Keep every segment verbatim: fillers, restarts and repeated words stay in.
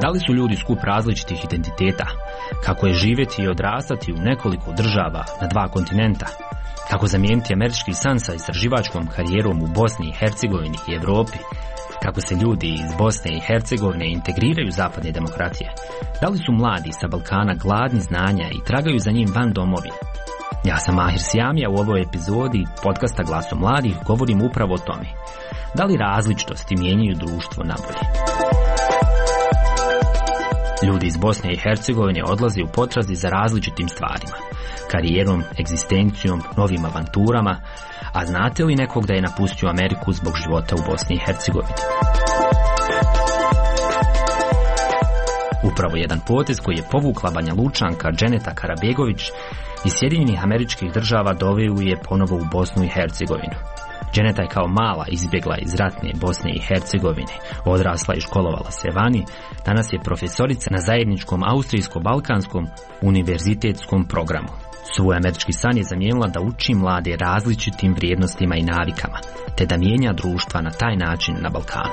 Da li su ljudi skup različitih identiteta? Kako je živjeti i odrastati u nekoliko država na dva kontinenta? Kako zamijeniti američki san sa istraživačkom karijerom u Bosni i Hercegovini i Europi? Kako se ljudi iz Bosne i Hercegovine integriraju u zapadne demokratije? Da li su mladi sa Balkana gladni znanja i tragaju za njim van domovine? Ja sam Mahir Sjamija, u ovoj epizodi podcasta Glasom mladih govorim upravo o tome. Da li različitosti mijenjaju društvo nabolje? Ljudi iz Bosne i Hercegovine odlaze u potrazi za različitim stvarima, karijerom, egzistencijom, novim avanturama, a znate li nekog da je napustio Ameriku zbog života u Bosni i Hercegovini? Upravo jedan potez koji je povukla Banja Lučanka Dženeta Karabegović iz Sjedinjenih Američkih Država doveo je ponovo u Bosnu i Hercegovinu. Dženeta je kao mala izbjegla iz ratne Bosne i Hercegovine, odrasla i školovala se vani, danas je profesorica na zajedničkom austrijsko-balkanskom univerzitetskom programu. Svoj američki san je zamijenila da uči mlade različitim vrijednostima i navikama, te da mijenja društva na taj način na Balkanu.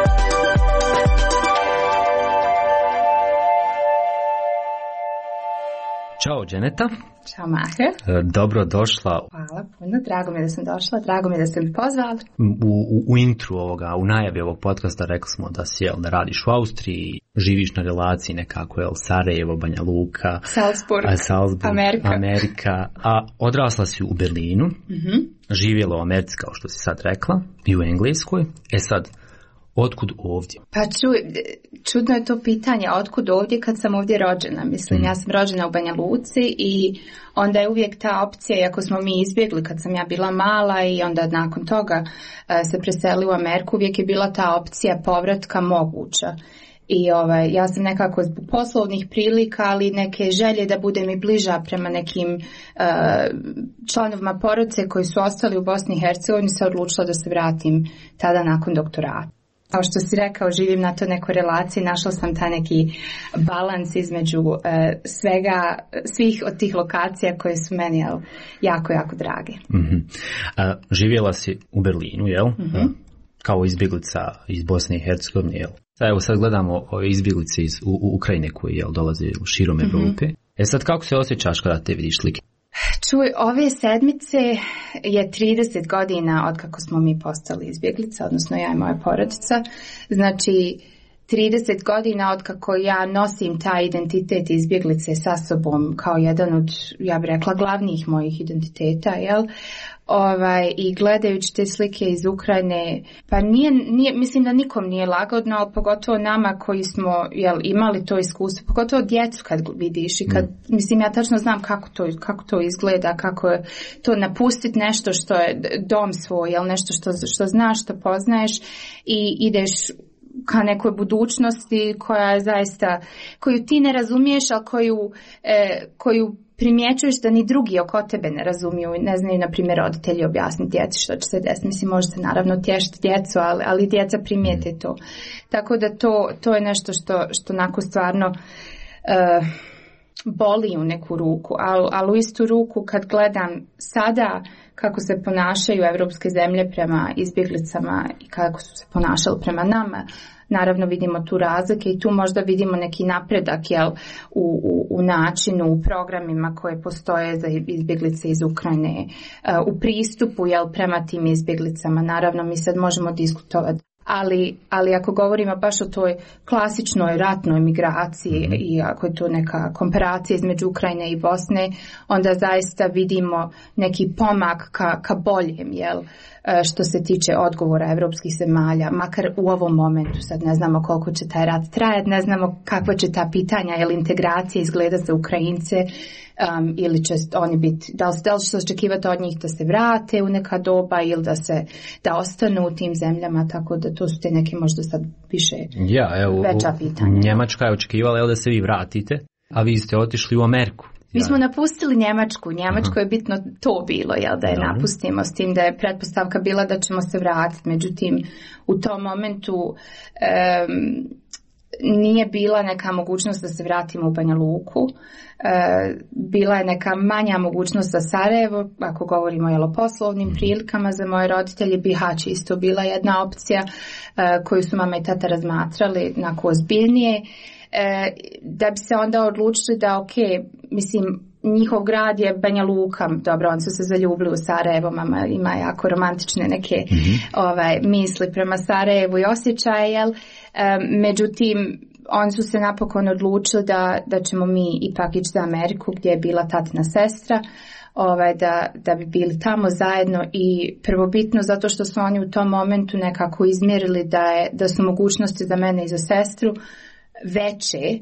Ćao Dženeta. Ćao Mahir. Dobro došla. Hvala puno, drago mi je da sam došla, drago mi je da ste mi pozvali. U, u, u intru ovoga, u najavi ovog podcasta rekli smo da si, jel, da radiš u Austriji, živiš na relaciji nekako, jel, Sarajevo, Banja Luka, Salzburg, a, Salzburg Amerika. Amerika, a odrasla si u Berlinu, Mm-hmm. živjela u Americi kao što si sad rekla, i u Engleskoj. E sad, otkud ovdje? Pa čuj, čudno je to pitanje, otkud ovdje kad sam ovdje rođena. Mislim, mm. ja sam rođena u Banja Luci i onda je uvijek ta opcija, iako smo mi izbjegli kad sam ja bila mala i onda nakon toga uh, se preseli u Ameriku, uvijek je bila ta opcija povratka moguća. I ovaj, ja sam nekako zbog poslovnih prilika, ali neke želje da budem i bliža prema nekim uh, članovima porodice koji su ostali u Bosni i Hercegovini, se odlučila da se vratim tada nakon doktorata. Kao što si rekao, živim na to nekoj relaciji, našla sam taj neki balans između uh, svega, svih od tih lokacija koje su meni, jel, jako, jako drage. Mm-hmm. A, živjela si u Berlinu, jel? Mm-hmm. Kao izbjeglica iz Bosne i Hercegovine, jel? Evo sad gledamo ove izbjeglice iz u, u Ukrajine koji, jel, dolaze u širom Europe. Mm-hmm. E sad, kako se osjećaš kada te vidiš slike? Čuj, ove sedmice je trideset godina od kako smo mi postali izbjeglica, odnosno ja i moja porodica. Znači, trideset godina od kako ja nosim taj identitet izbjeglice sa sobom kao jedan od, ja bih rekla, glavnih mojih identiteta, jel? Ovaj, i gledajući te slike iz Ukrajine, pa nije, nije, mislim da nikom nije lagodno, ali pogotovo nama koji smo, jel, imali to iskustvo, pogotovo djecu kad vidiš i kad, mm. mislim, ja tačno znam kako to, kako to izgleda, kako je to napustiti nešto što je dom svoj, jel, nešto što, što znaš, što poznaješ i ideš ka nekoj budućnosti koja je zaista, koju ti ne razumiješ, ali koju, e, koju primjećuješ da ni drugi oko tebe ne razumiju, ne znaju, na primjer, roditelji objasniti djeci što će se desiti. Mislim, možete naravno tješiti djecu, ali, ali djeca primijete to. Tako da to, to je nešto što, što onako stvarno uh, boli u neku ruku, ali, ali u istu ruku kad gledam sada kako se ponašaju evropske zemlje prema izbjeglicama i kako su se ponašali prema nama, naravno vidimo tu razlike i tu možda vidimo neki napredak, jel, u, u, u načinu, u programima koje postoje za izbjeglice iz Ukrajine, u pristupu, jel, prema tim izbjeglicama. Naravno, mi sad možemo diskutovati. Ali, ali ako govorimo baš o toj klasičnoj ratnoj migraciji mm-hmm. i ako je to neka komparacija između Ukrajine i Bosne, onda zaista vidimo neki pomak ka, ka boljem, jel, što se tiče odgovora evropskih zemalja, makar u ovom momentu. Sad ne znamo koliko će taj rat trajati, ne znamo kakva će ta pitanja, jel, integracija izgleda za Ukrajince, um, ili će oni biti, da li, da li će se očekivati od njih da se vrate u neka doba ili da se, da ostanu u tim zemljama, tako da to su te neke možda sad više ja, evo, veća pitanja. Njemačka je očekivala, jel, da se vi vratite, a vi ste otišli u Ameriku. Mi smo napustili Njemačku. Njemačko je bitno to bilo, jel, da je Aha. napustimo, s tim da je pretpostavka bila da ćemo se vratiti. Međutim, u tom momentu um, nije bila neka mogućnost da se vratimo u Banja Luku. E, bila je neka manja mogućnost za Sarajevo, ako govorimo, jel, o poslovnim prilikama za moje roditelje. Bihać isto bila jedna opcija e, koju su mama i tata razmatrali nako ozbiljnije. e, da bi se onda odlučili da ok, mislim, njihov grad je Banja Luka, dobro, oni su se zaljubili u Sarajevo, mama ima jako romantične neke mm-hmm. ovaj, misli prema Sarajevu i osjećaje, jel? E, međutim, oni su se napokon odlučili da, da ćemo mi ipak ići za Ameriku gdje je bila tatina sestra, ovaj, da, da bi bili tamo zajedno i prvobitno zato što su oni u tom momentu nekako izmjerili da, je, da su mogućnosti za mene i za sestru veće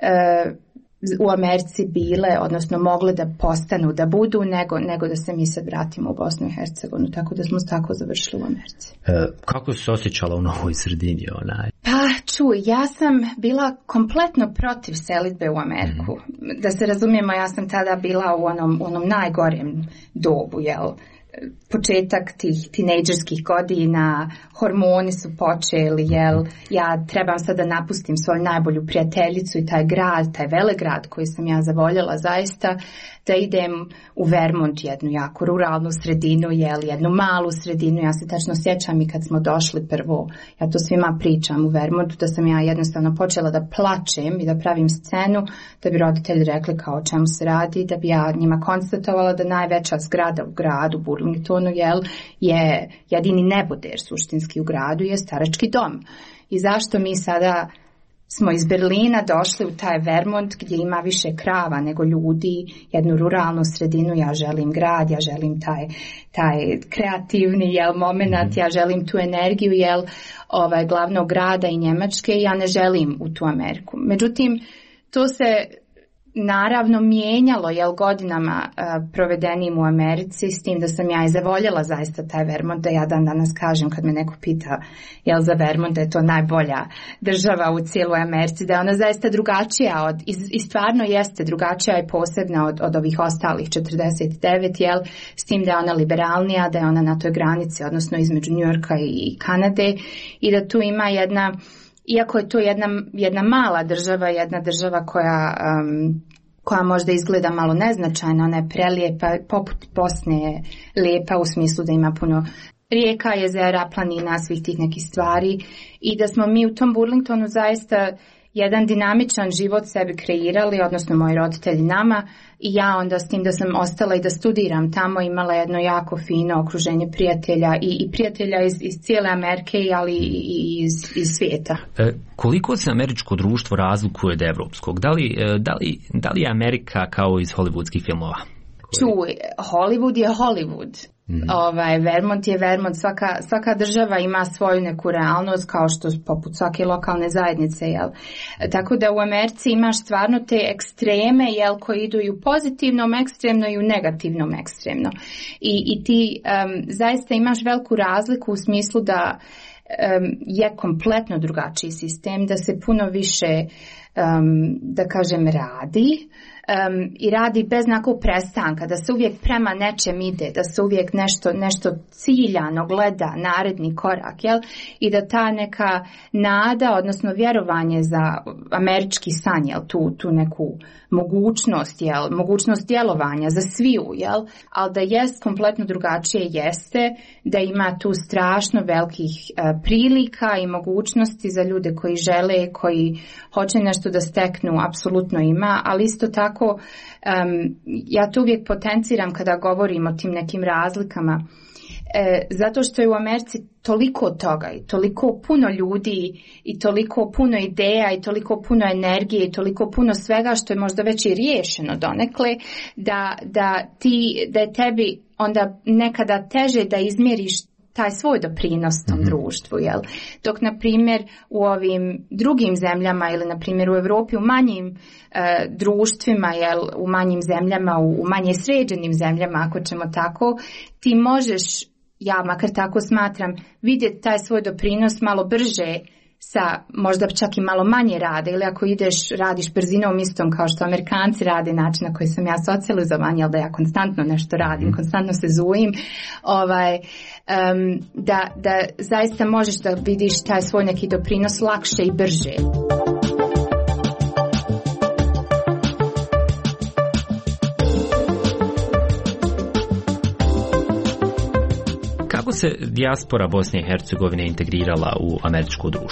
e, u Americi bile, odnosno mogle da postanu, da budu, nego, nego da se mi sad vratimo u Bosnu i Hercegovinu, tako da smo tako završili u Americi. E, kako se osjećala u novoj sredini? Onaj? Pa čuj, ja sam bila kompletno protiv selidbe u Ameriku. Mm-hmm. Da se razumijemo, ja sam tada bila u onom, u onom najgorem dobu, jel? Početak tih tinejdžerskih godina, hormoni su počeli, jel, ja trebam sad da napustim svoju najbolju prijateljicu i taj grad, taj velegrad koji sam ja zavoljela zaista, da idem u Vermont, jednu jako ruralnu sredinu, jel, jednu malu sredinu. Ja se tačno sjećam i kad smo došli prvo, ja to svima pričam u Vermontu, da sam ja jednostavno počela da plačem i da pravim scenu, da bi roditelji rekli kao o čemu se radi, da bi ja njima konstatovala da najveća zgrada u gradu, Burlingtonu, jel, je jedini neboder suštinski u gradu, je starački dom. I zašto mi sada smo iz Berlina došli u taj Vermont gdje ima više krava nego ljudi, jednu ruralnu sredinu, ja želim grad, ja želim taj, taj kreativni, jel, moment, ja želim tu energiju, jel, ovaj, glavnog grada i Njemačke, ja ne želim u tu Ameriku. Međutim, to se naravno mijenjalo, jel, godinama uh, provedenim u Americi, s tim da sam ja i zavoljela zaista taj Vermont, da ja dan danas kažem kad me neko pita, jel, za Vermont, da je to najbolja država u cijeloj Americi, da je ona zaista drugačija od, i, i stvarno jeste drugačija i posebna od, od ovih ostalih četrdeset devet, jel, s tim da je ona liberalnija, da je ona na toj granici, odnosno između Njujorka i Kanade, i da tu ima jedna, iako je to jedna, jedna mala država, jedna država koja, um, koja možda izgleda malo neznačajna, ona je prelijepa, poput Bosne je lijepa u smislu da ima puno rijeka, jezera, planina, svih tih nekih stvari, i da smo mi u tom Burlingtonu zaista jedan dinamičan život sebi kreirali, odnosno moji roditelji nama, i ja onda s tim da sam ostala i da studiram tamo, imala jedno jako fino okruženje prijatelja i, i prijatelja iz, iz cijele Amerike, ali i iz, iz svijeta. E, koliko se američko društvo razlikuje od evropskog? Da li, da li, da li je Amerika kao iz hollywoodskih filmova? Čuj, Hollywood je Hollywood. Mm-hmm. Ovaj, Vermont je Vermont, svaka, svaka država ima svoju neku realnost, kao što poput svake lokalne zajednice, jel? Tako da u Americi imaš stvarno te ekstreme, jel, koji idu i u pozitivnom ekstremno i u negativnom ekstremno. I, i ti um, zaista imaš veliku razliku u smislu da um, je kompletno drugačiji sistem, da se puno više, um, da kažem, radi. Um, i radi bez nekog prestanka, da se uvijek prema nečem ide, da se uvijek nešto, nešto ciljano gleda, naredni korak, jel? I da ta neka nada, odnosno vjerovanje za američki san, jel? Tu, tu neku mogućnost, jel? Mogućnost djelovanja za sviju, jel? Ali da jest kompletno drugačije jeste, da ima tu strašno velikih uh, prilika i mogućnosti za ljude koji žele, koji hoće nešto da steknu, apsolutno ima, ali isto tako Um, ja to uvijek potenciram kada govorim o tim nekim razlikama, e, zato što je u Americi toliko toga i toliko puno ljudi i toliko puno ideja i toliko puno energije i toliko puno svega što je možda već i riješeno donekle, da, da, ti, da je tebi onda nekada teže da izmjeriš taj svoj doprinos tom mm-hmm. društvu, jel? Dok, na primjer, u ovim drugim zemljama ili, na primjer, u Europi, u manjim e, društvima, jel, u manjim zemljama, u, u manje sređenim zemljama, ako ćemo tako, ti možeš, ja makar tako smatram, vidjeti taj svoj doprinos malo brže, sa možda čak i malo manje rade, ili ako ideš, radiš brzinom istom kao što Amerikanci rade, način na koji sam ja socijalizovan, jel, da ja konstantno nešto radim, mm. konstantno se zujim, ovaj, um, da, da zaista možeš da vidiš taj svoj neki doprinos lakše i brže. Kako se dijaspora Bosne i Hercegovine integrirala u američko društvo?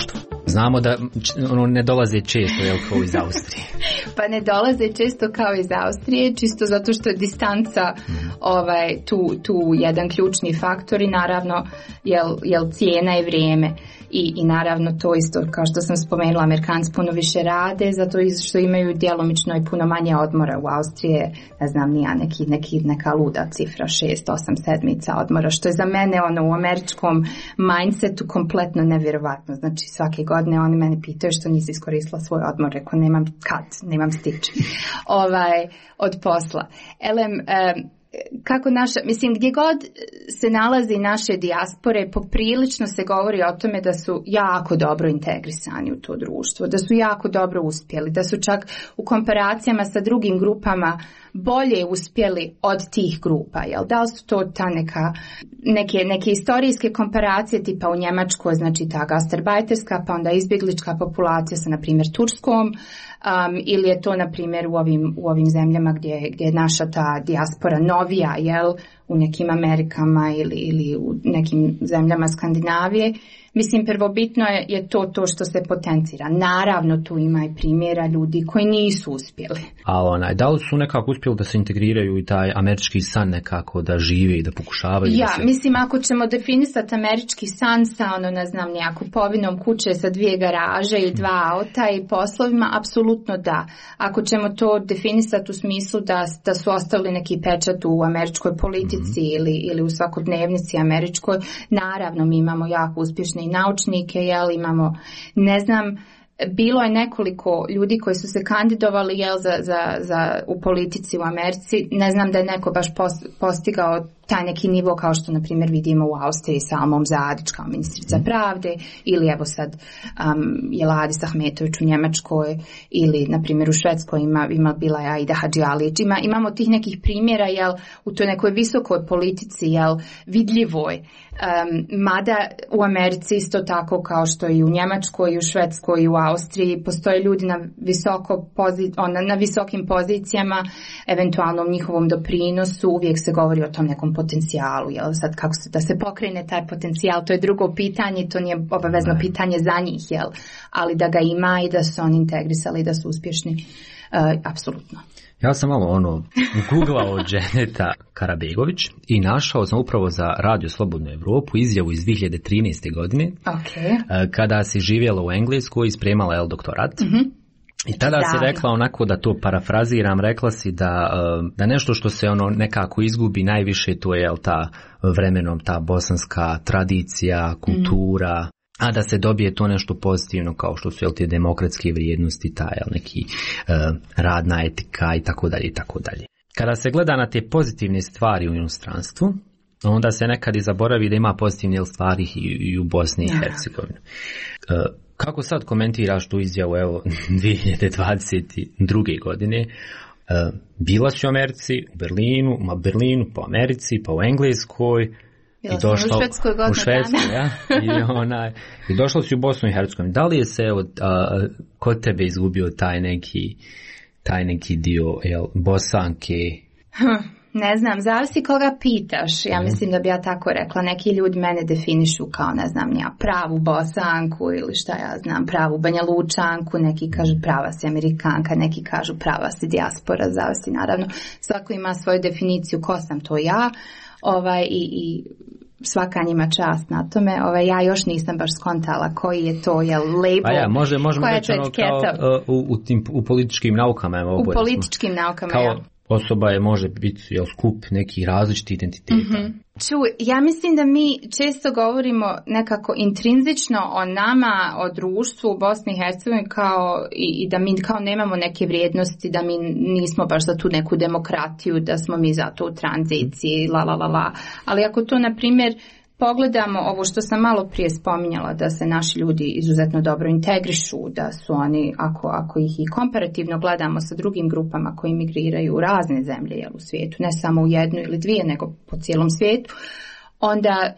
Znamo da ono ne dolaze često, jel, kao iz Austrije. Pa ne dolaze često kao iz Austrije, čisto zato što je distanca mm. ovaj, tu, tu jedan ključni faktor i naravno jel, jel cijena i vrijeme. I, I naravno to isto, kao što sam spomenula, Amerikanci puno više rade, zato što imaju djelomično i puno manje odmora. U Austriji, ne znam, nija neki, neki, neka luda cifra, šest, osam sedmica odmora, što je za mene ono u američkom mindsetu kompletno nevjerovatno. Znači svake godine oni mene pitaju što nisi iskoristila svoj odmor, rekao nemam kad, nemam stič ovaj, od posla. Elem, um, kako naša, mislim, gdje god se nalazi naše dijaspore, poprilično se govori o tome da su jako dobro integrisani u to društvo, da su jako dobro uspjeli, da su čak u komparacijama sa drugim grupama bolje uspjeli od tih grupa. Jel? Da li su to ta neka, neke, neke istorijske komparacije tipa u Njemačkoj, znači ta gastarbajterska, pa onda izbjeglička populacija sa, na primjer, Turskom, um, ili je to, na primjer, u ovim, u ovim zemljama gdje, gdje je naša ta dijaspora novija, jel, u nekim Amerikama ili, ili u nekim zemljama Skandinavije. Mislim, prvobitno je, je to to što se potencira. Naravno, tu ima i primjera ljudi koji nisu uspjeli. A onaj, da li su nekako uspjeli da se integriraju i taj američki san nekako da žive i da pokušavaju? Ja, da se... mislim, ako ćemo definisati američki san sa, ono, ne znam, nejaku kupovinom kuće sa dvije garaže i dva auta i poslovima, apsolutno da. Ako ćemo to definisati u smislu da, da su ostavili neki pečat u američkoj politici mm-hmm. ili, ili u svakodnevnici američkoj, naravno, mi imamo jako uspješne i naučnike, jel, imamo, ne znam, bilo je nekoliko ljudi koji su se kandidovali, jel, za, za, za, u politici u Americi, ne znam da je neko baš postigao taj neki nivo kao što, na primjer, vidimo u Austriji sa Almom Zadić kao ministrica mm. pravde, ili evo sad um, Jeladis Ahmetović u Njemačkoj, ili, na primjer, u Švedskoj ima, ima bila je Aida Hadžialić. Ima, imamo tih nekih primjera, jel, u toj nekoj visokoj politici, jel, vidljivoj. Um, mada u Americi isto tako kao što i u Njemačkoj, i u Švedskoj, i u Austriji postoje ljudi na, visoko pozi, ona, na visokim pozicijama, eventualno u njihovom doprinosu, uvijek se govori o tom nekom potencijalu, jel, sad kako se, da se pokrene taj potencijal, to je drugo pitanje, to nije obavezno ne. pitanje za njih, jel, ali da ga ima i da su oni integrisali, da su uspješni, uh, apsolutno. Ja sam malo ono googlao Dženeta Karabegović i našao sam upravo za Radio Slobodnu Evropu izjavu iz dvije hiljade trinaeste. godine, okay. kada si živjela u Engleskoj i spremala el doktorat. Mm-hmm. I tada da, si rekla onako, da to parafraziram, rekla si da, da nešto što se ono nekako izgubi najviše, to je, jel, ta vremenom ta bosanska tradicija, kultura, mm. a da se dobije to nešto pozitivno kao što su, jel, te demokratske vrijednosti, ta, jel, neki uh, radna etika i tako dalje i tako dalje. Kada se gleda na te pozitivne stvari u inostranstvu, onda se nekad i zaboravi da ima pozitivne stvari i, i u Bosni i Hercegovini. Uh, kako sad komentiraš tu izjavu, evo, dvije hiljade dvadeset druge. godine? Uh, bila si u Americi, u Berlinu, u Berlinu, po Americi, pa u Engleskoj, Bila i došla u Švedskoj godinu u Švedskoj, ja, i, ona, i došla si u Bosnu i Hercegovinu. Da li je se od, a, kod tebe izgubio taj neki, taj neki dio, jel, Bosanke? Hm, ne znam, zavisi koga pitaš. Ja mislim da bi ja tako rekla. Neki ljudi mene definišu kao, ne znam, ja pravu Bosanku ili šta ja znam, pravu Banja Lučanku, neki kažu prava si Amerikanka, neki kažu prava si dijaspora, zavisi naravno. Svako ima svoju definiciju ko sam to ja. Ovaj, i, i svaka njima čast na tome. Ovaj, ja još nisam baš skontala koji je to, jel, label, pa ja, može, možemo koja je reći ono kao u, u, tim, u političkim naukama. Evo, u političkim naukama, kao, ja. Osoba je, može biti, jel, skup nekih različitih identiteta. Mm-hmm. Čuj, ja mislim da mi često govorimo nekako intrinzično o nama, o društvu u Bosni i Hercegovini kao i, i da mi kao nemamo neke vrijednosti, da mi nismo baš za tu neku demokratiju, da smo mi zato u tranziciji, la la la la. Ali ako to, na primjer, pogledamo ovo što sam malo prije spominjala, da se naši ljudi izuzetno dobro integrišu, da su oni, ako, ako ih i komparativno gledamo sa drugim grupama koji migriraju u razne zemlje, jel, u svijetu, ne samo u jednu ili dvije, nego po cijelom svijetu, onda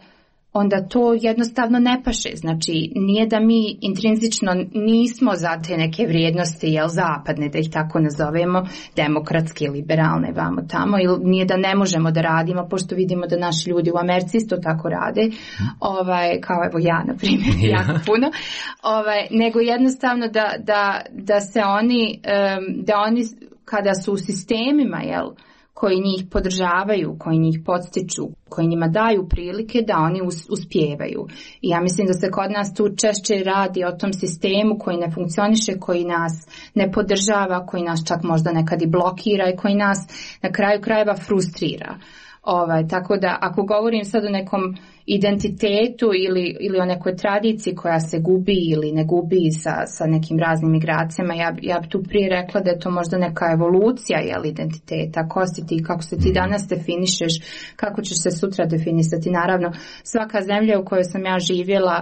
onda to jednostavno ne paše. Znači, nije da mi intrinzično nismo za te neke vrijednosti, jel, zapadne, da ih tako nazovemo, demokratske, liberalne, vamo tamo, ili nije da ne možemo da radimo, pošto vidimo da naši ljudi u Americi isto tako rade, ovaj, kao evo ja, na primjer, yeah. jako puno, ovaj, nego jednostavno da, da, da se oni, da oni, kada su u sistemima, jel, koji njih podržavaju, koji njih podstiču, koji njima daju prilike da oni uspijevaju. I ja mislim da se kod nas tu češće radi o tom sistemu koji ne funkcioniše, koji nas ne podržava, koji nas čak možda nekad i blokira i koji nas na kraju krajeva frustrira. Ovaj, tako da ako govorim sad o nekom identitetu ili, ili o nekoj tradiciji koja se gubi ili ne gubi sa, sa nekim raznim migracijama, ja, ja bi tu prije rekla da je to možda neka evolucija, jel, identiteta, ko si ti, kako se ti danas definišeš, kako ćeš se sutra definisati. Naravno, svaka zemlja u kojoj sam ja živjela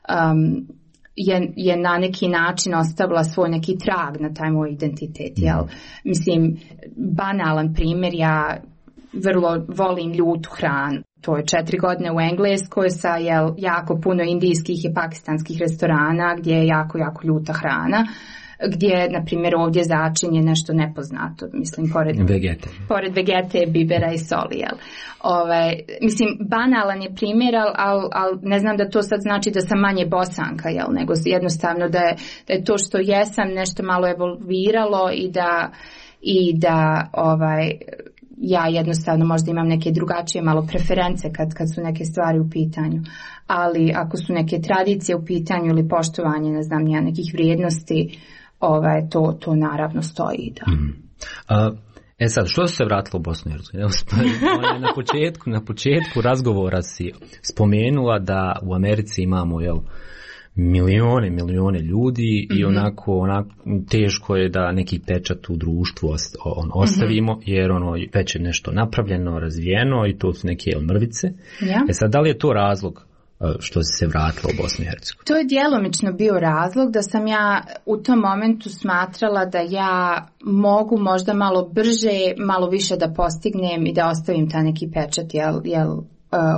um, je, je na neki način ostavila svoj neki trag na taj moj identitet, jel. Mislim, banalan primjer, ja vrlo volim ljutu hranu. To je četiri godine u Engleskoj sa jel, jako puno indijskih i pakistanskih restorana gdje je jako, jako ljuta hrana, gdje, na primjer, ovdje začinje nešto nepoznato, mislim, pored vegete, pored vegete, bibera i soli, jel. Ove, mislim, banalan je primjer, ali al, al ne znam da to sad znači da sam manje Bosanka, jel, nego jednostavno da je, da je to što jesam nešto malo evolviralo i da, i da ovaj, ja jednostavno možda imam neke drugačije malo preference kad, kad su neke stvari u pitanju. Ali ako su neke tradicije u pitanju ili poštovanje, ne znam, ja nekih vrijednosti, ovaj, to, to naravno stoji. Da. Mm. Uh, e sad, što se vratilo u Bosnu i Hercegovinu? Na početku, na početku razgovora si spomenula da u Americi imamo, jel, milione, milione ljudi mm-hmm. i onako, onako teško je da neki pečat u društvu ost, on, ostavimo, mm-hmm. jer ono već je nešto napravljeno, razvijeno i to su neke jel, mrvice. Yeah. E sad, da li je to razlog što si se vratila u Bosnu i Hercegovinu? To je djelomično bio razlog da sam ja u tom momentu smatrala da ja mogu možda malo brže, malo više da postignem i da ostavim taj neki pečat, jel, jel, uh,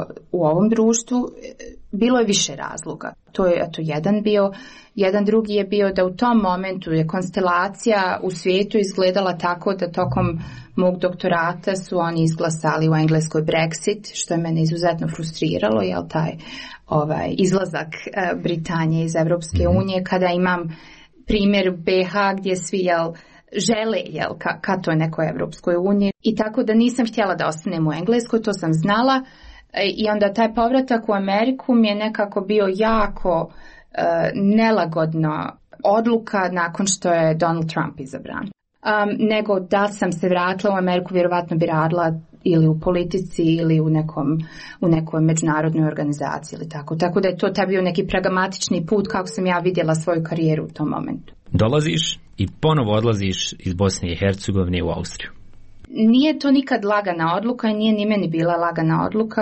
u ovom društvu. Bilo je više razloga. To je eto jedan bio. Jedan drugi je bio da u tom momentu je konstelacija u svijetu izgledala tako da tokom mog doktorata su oni izglasali u Engleskoj Brexit, što je mene izuzetno frustriralo, jel, taj ovaj, izlazak uh, Britanije iz Europske unije, kada imam primjer B H gdje svi, jel, žele, jel, ka, ka toj nekoj Europskoj uniji. I tako da nisam htjela da ostanem u Engleskoj, to sam znala. I onda taj povratak u Ameriku mi je nekako bio jako uh, nelagodna odluka nakon što je Donald Trump izabran. Um, nego da sam se vratila u Ameriku, vjerovatno bi radila ili u politici ili u nekom u nekoj međunarodnoj organizaciji ili tako. Tako da je to taj bio neki pragmatični put kako sam ja vidjela svoju karijeru u tom momentu. Dolaziš i ponovo odlaziš iz Bosne i Hercegovine u Austriju. Nije to nikad lagana odluka i nije ni meni bila lagana odluka.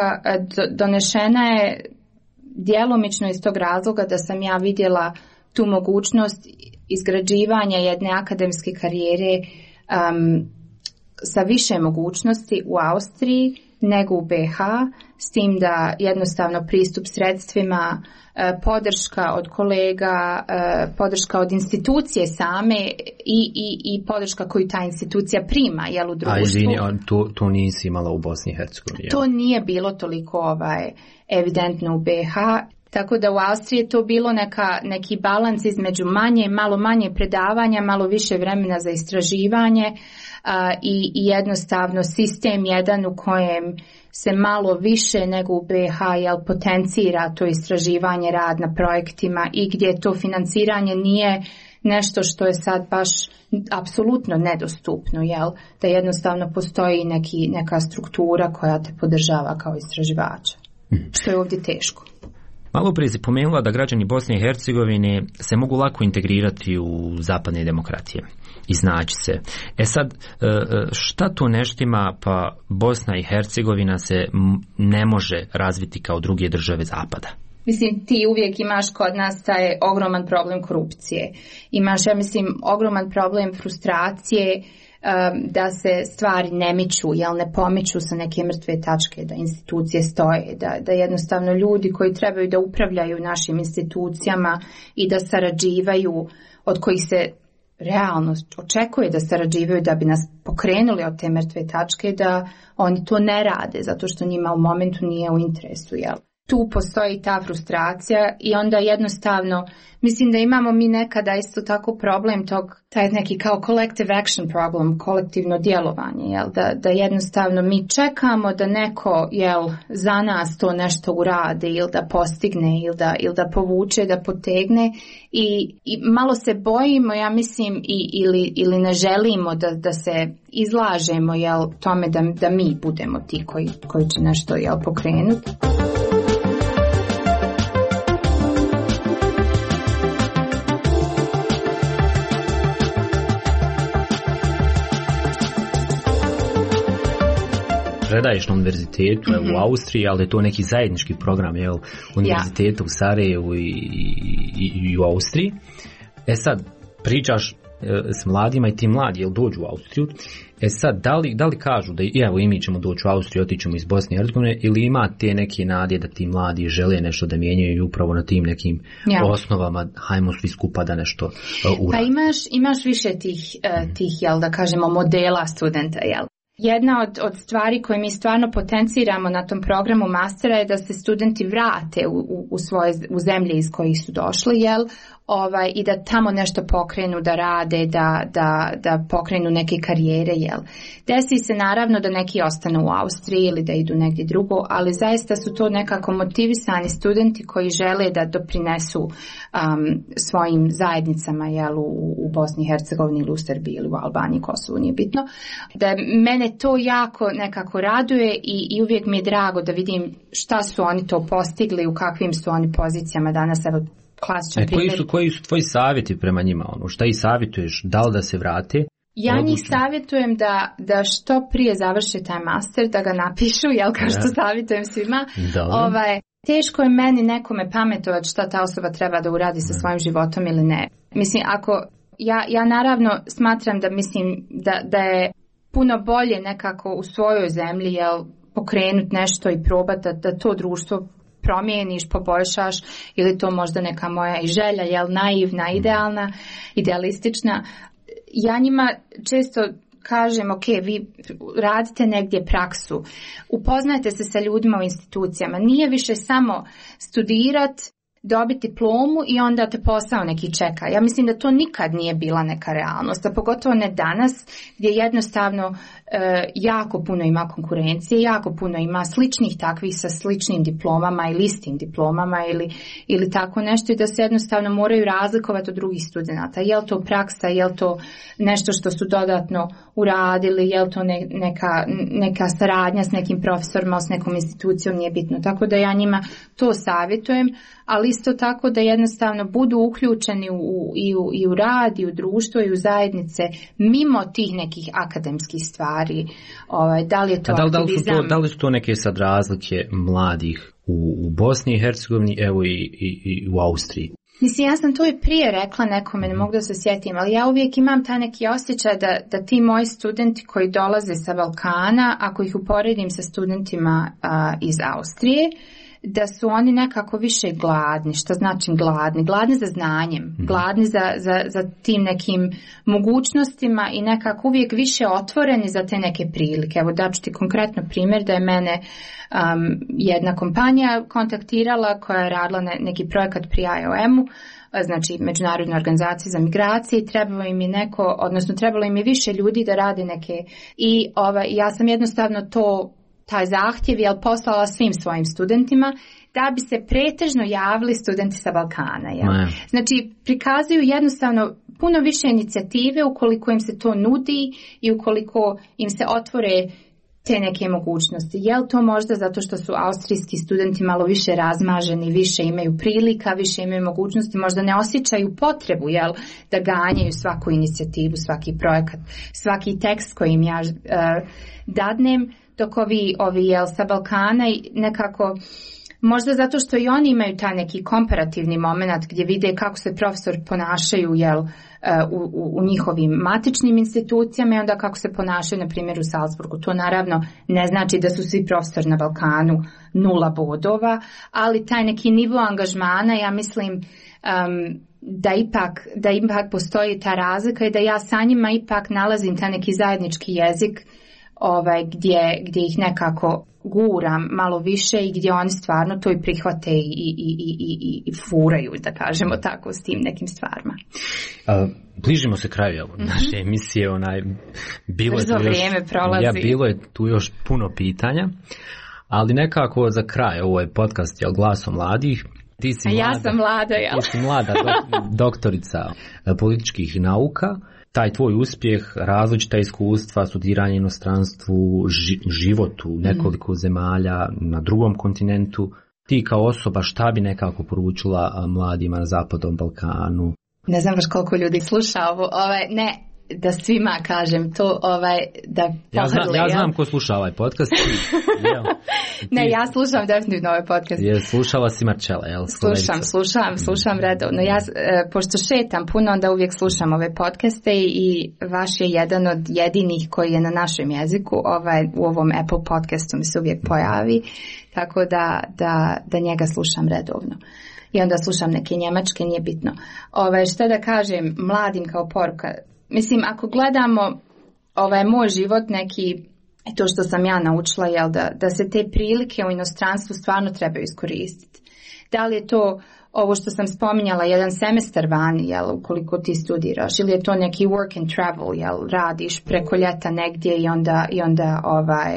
Donešena je djelomično iz tog razloga da sam ja vidjela tu mogućnost izgrađivanja jedne akademske karijere um, sa više mogućnosti u Austriji nego u B H, s tim da jednostavno pristup sredstvima, podrška od kolega, podrška od institucije same i, i, i podrška koju ta institucija prima, jel, u društvu. A izvini, to, to nisi imala u Bosni i Hercegovini? To nije bilo toliko ovaj, evidentno u B H. Tako da u Austriji je to bilo neka, neki balans između manje, malo manje predavanja, malo više vremena za istraživanje a, i, i jednostavno sistem jedan u kojem se malo više nego u B H, jel, potencira to istraživanje, rad na projektima i gdje to financiranje nije nešto što je sad baš apsolutno nedostupno, jel, da jednostavno postoji neki, neka struktura koja te podržava kao istraživača, što je ovdje teško. Malo prije si pomenula da građani Bosne i Hercegovine se mogu lako integrirati u zapadne demokratije i snaći se. E sad, šta to neštima pa Bosna i Hercegovina se ne može razviti kao druge države zapada? Mislim, ti uvijek imaš kod nas taj ogroman problem korupcije. Imaš, ja mislim, ogroman problem frustracije da se stvari ne miču, jel ne pomiču sa neke mrtve tačke, da institucije stoje, da, da jednostavno ljudi koji trebaju da upravljaju našim institucijama i da sarađivaju, od kojih se realno očekuje da sarađivaju da bi nas pokrenuli od te mrtve tačke, da oni to ne rade zato što njima u momentu nije u interesu, jel? Tu postoji ta frustracija i onda jednostavno mislim da imamo mi nekada isto tako problem tog, taj neki kao collective action problem, kolektivno djelovanje, jel? Da, da jednostavno mi čekamo da neko, jel, za nas to nešto uradi ili da postigne ili da, ili da povuče, da potegne i, i malo se bojimo, ja mislim, i, ili, ili ne želimo da, da se izlažemo, jel, tome da, da mi budemo ti koji, koji će nešto, jel, pokrenuti. Predaješ na univerzitetu mm-hmm. u Austriji, ali je to neki zajednički program, jel, univerziteta ja. u Sarajevu i, i, i u Austriji. E sad, pričaš e, s mladima i ti mladi, jel, dođu u Austriju. E sad, da li, da li kažu da, evo, i mi ćemo doći u Austriju, otićemo iz Bosne i Hercegovine, ili ima te neke nade da ti mladi žele nešto da mijenjaju upravo na tim nekim ja. osnovama, hajmo svi skupa da nešto uh, uradi? Pa imaš, imaš više tih, uh, tih, jel, da kažemo, modela studenta, jel? Jedna od, od stvari koje mi stvarno potenciramo na tom programu mastera je da se studenti vrate u, u, u svoje u zemlje iz kojih su došli, jel? Ovaj, i da tamo nešto pokrenu, da rade, da, da, da pokrenu neke karijere, jel? Desi se naravno da neki ostanu u Austriji ili da idu negdje drugo, ali zaista su to nekako motivisani studenti koji žele da doprinesu um, svojim zajednicama, jel, u, u Bosni i Hercegovini ili u Srbiji ili u Albaniji, Kosovu, nije bitno. Da mene to jako nekako raduje i, i uvijek mi je drago da vidim šta su oni to postigli, u kakvim su oni pozicijama danas, evo, klasičan e, koji su, koji su tvoji savjeti prema njima? Ono, šta ih savjetuješ? Da li da se vrate? Ja njih savjetujem da, da što prije završe taj master, da ga napišu, jel, kao što ja. savjetujem svima. Ovaj, teško je meni nekome pametovati šta ta osoba treba da uradi sa svojim životom ili ne. Mislim, ako, ja, ja naravno smatram da mislim da, da je puno bolje nekako u svojoj zemlji, jel, pokrenuti nešto i probati da, da to društvo promijeniš, poboljšaš, ili to možda neka moja i želja, jel, naivna, idealna, idealistična. Ja njima često kažem, ok, vi radite negdje praksu, upoznajte se sa ljudima u institucijama, nije više samo studirati, dobiti diplomu i onda te posao neki čeka. Ja mislim da to nikad nije bila neka realnost, a pogotovo ne danas gdje jednostavno e, jako puno ima konkurencije, jako puno ima sličnih takvih sa sličnim diplomama ili istim diplomama ili, ili tako nešto i da se jednostavno moraju razlikovati od drugih studenata. Je li to praksa, je li to nešto što su dodatno uradili, je li to ne, neka, neka saradnja s nekim profesorima, s nekom institucijom, nije bitno. Tako da ja njima to savjetujem, ali isto tako da jednostavno budu uključeni u, i, u, i u rad, i u društvo, i u zajednice, mimo tih nekih akademskih stvari. Ovaj, da li je to da, aktivizam? Da li, su to, da li su to neke sad razlike mladih u, u Bosni i Hercegovini, evo i, i, i u Austriji? Mislim, ja sam to i prije rekla nekome, ne mogu da se sjetim, ali ja uvijek imam taj neki osjećaj da, da ti moji studenti koji dolaze sa Balkana, ako ih uporedim sa studentima a, iz Austrije, da su oni nekako više gladni. Što znači gladni? Gladni za znanjem, mm-hmm. gladni za, za, za tim nekim mogućnostima i nekako uvijek više otvoreni za te neke prilike. Evo daću ti konkretno primjer da je mene um, jedna kompanija kontaktirala koja je radila ne, neki projekat pri I O M-u, znači Međunarodnoj organizaciji za migracije, trebalo im je neko, odnosno trebalo im je više ljudi da rade neke i ovaj, ja sam jednostavno to taj zahtjev je poslala svim svojim studentima da bi se pretežno javili studenti sa Balkana. Ja? Znači, prikazuju jednostavno puno više inicijative ukoliko im se to nudi i ukoliko im se otvore te neke mogućnosti. Je li to možda zato što su austrijski studenti malo više razmaženi, više imaju prilika, više imaju mogućnosti, možda ne osjećaju potrebu, jel, da ganjaju svaku inicijativu, svaki projekat, svaki tekst koji im ja uh, dadnem, dok ovi, ovi jel, sa Balkana nekako Možda zato što i oni imaju taj neki komparativni moment gdje vide kako se profesor ponašaju jel, u, u, u njihovim matičnim institucijama i onda kako se ponašaju na primjer u Salzburgu. To naravno ne znači da su svi profesori na Balkanu nula bodova, ali taj neki nivo angažmana, ja mislim um, da ipak, da ipak postoji ta razlika i da ja sa njima ipak nalazim taj neki zajednički jezik ovaj, gdje, gdje ih nekako guram malo više i gdje oni stvarno to i prihvate i, i, i, i, i furaju, da kažemo tako, s tim nekim stvarima. A, bližimo se kraju evo, mm-hmm. naše emisije. Onaj, bilo Brzo je tu još, vrijeme prolazi. Ja, bilo je tu još puno pitanja, ali nekako za kraj, ovo je podcast jel, Glasom mladih. Ti si A mlada, ja sam mlada, jel? Ti si mlada dok, doktorica političkih nauka. Taj tvoj uspjeh, različita iskustva, studiranje u inostranstvu, ži, život u nekoliko mm. zemalja na drugom kontinentu. Ti kao osoba šta bi nekako poručila mladima na Zapadnom Balkanu? Ne znam baš koliko ljudi sluša ovo. Ovaj, ne, da svima kažem to, ovaj, da pohrli. Ja znam, ja znam ko sluša ovaj podcast. Jel? Ne, ja slušam definitivno ovaj podcast. Je, slušala si Marčela, jel? Slušam, slušam, slušam redovno. Ja, pošto šetam puno, onda uvijek slušam ove podcaste i vaš je jedan od jedinih koji je na našem jeziku. Ovaj, u ovom Apple podcastu mi se uvijek pojavi, tako da, da, da njega slušam redovno. I onda slušam neke njemačke, nije bitno. Ove, što da kažem mladim kao poruka? Mislim, ako gledamo ovaj moj život neki, to što sam ja naučila, jel, da, da se te prilike u inostranstvu stvarno trebaju iskoristiti. Da li je to ovo što sam spominjala, jedan semestar vani, jel, ukoliko ti studiraš, ili je to neki work and travel, jel, radiš preko ljeta negdje i onda, i onda ovaj,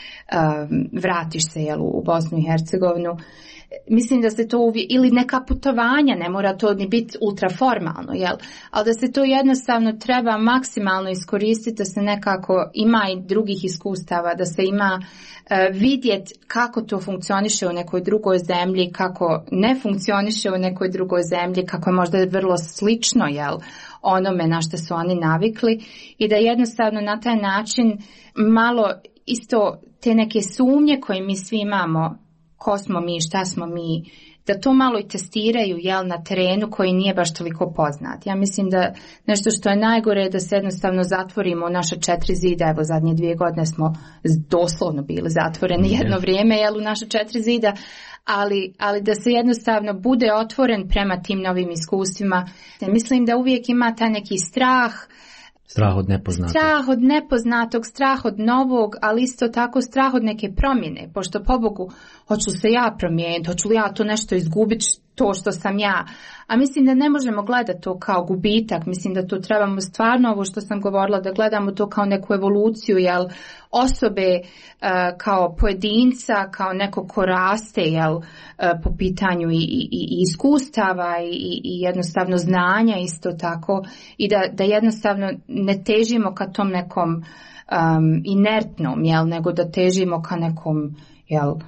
um, vratiš se, jel, u Bosnu i Hercegovinu. Mislim da se to uvijek, ili neka putovanja, ne mora to ni biti ultraformalno, jel? Ali da se to jednostavno treba maksimalno iskoristiti, da se nekako ima i drugih iskustava, da se ima uh, vidjeti kako to funkcioniše u nekoj drugoj zemlji, kako ne funkcioniše u nekoj drugoj zemlji, kako je možda vrlo slično, jel, onome na što su oni navikli i da jednostavno na taj način malo isto te neke sumnje koje mi svi imamo, ko smo mi, šta smo mi, da to malo i testiraju, jel, na terenu koji nije baš toliko poznat. Ja mislim da nešto što je najgore je da se jednostavno zatvorimo u naša četiri zida. Evo, zadnje dvije godine smo doslovno bili zatvoreni jedno vrijeme, jel, u naša četiri zida, ali, ali da se jednostavno bude otvoren prema tim novim iskustvima. Mislim da uvijek ima taj neki strah, Strah od nepoznatog. Strah od nepoznatog, strah od novog, ali isto tako strah od neke promjene. Pošto po Bogu, hoću se ja promijeniti, hoću li ja to nešto izgubiti, to što sam ja. A mislim da ne možemo gledati to kao gubitak. Mislim da to trebamo stvarno, ovo što sam govorila, da gledamo to kao neku evoluciju, jel, osobe uh, kao pojedinca, kao neko ko raste, jel, uh, po pitanju i, i, i iskustava i, i jednostavno znanja isto tako. I da, da jednostavno ne težimo ka tom nekom um, inertnom, jel, nego da težimo ka nekom, jel, uh,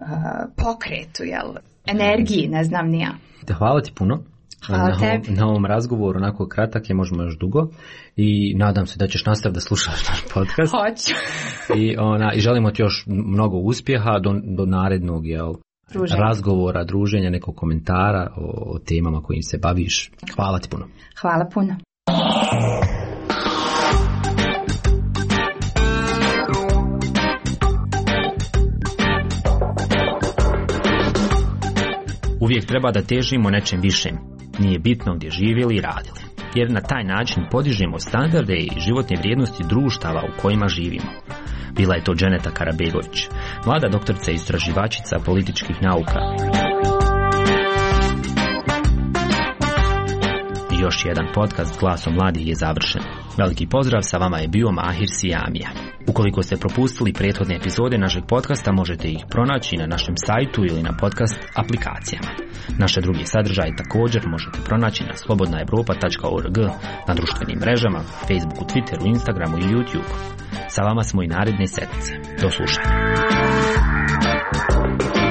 pokretu, jel, energiji, ne znam ni ja. Hvala ti puno. Na ovom, na ovom razgovoru, onako kratak je, možemo još dugo i nadam se da ćeš nastaviti da slušaš naš podcast. Hoću. I, ona, i želimo ti još mnogo uspjeha do, do narednog, jel, druženja. razgovora, druženja, nekog komentara o, o temama kojim se baviš. Hvala ti puno. Hvala puno. Uvijek treba da težimo nečem višem. Nije bitno gdje živjeli i radili, jer na taj način podižemo standarde i životne vrijednosti društava u kojima živimo. Bila je to Dženeta Karabegović, mlada doktorica i istraživačica političkih nauka. I još jedan podcast Glasom mladih je završen. Veliki pozdrav, sa vama je bio Mahir Sijamija. Ukoliko ste propustili prethodne epizode našeg podcasta, možete ih pronaći na našem sajtu ili na podcast aplikacijama. Naše druge sadržaje također možete pronaći na slobodna evropa tačka org, na društvenim mrežama, Facebooku, Twitteru, Instagramu i YouTubeu. Sa vama smo i naredne sedmice. Do slušanja.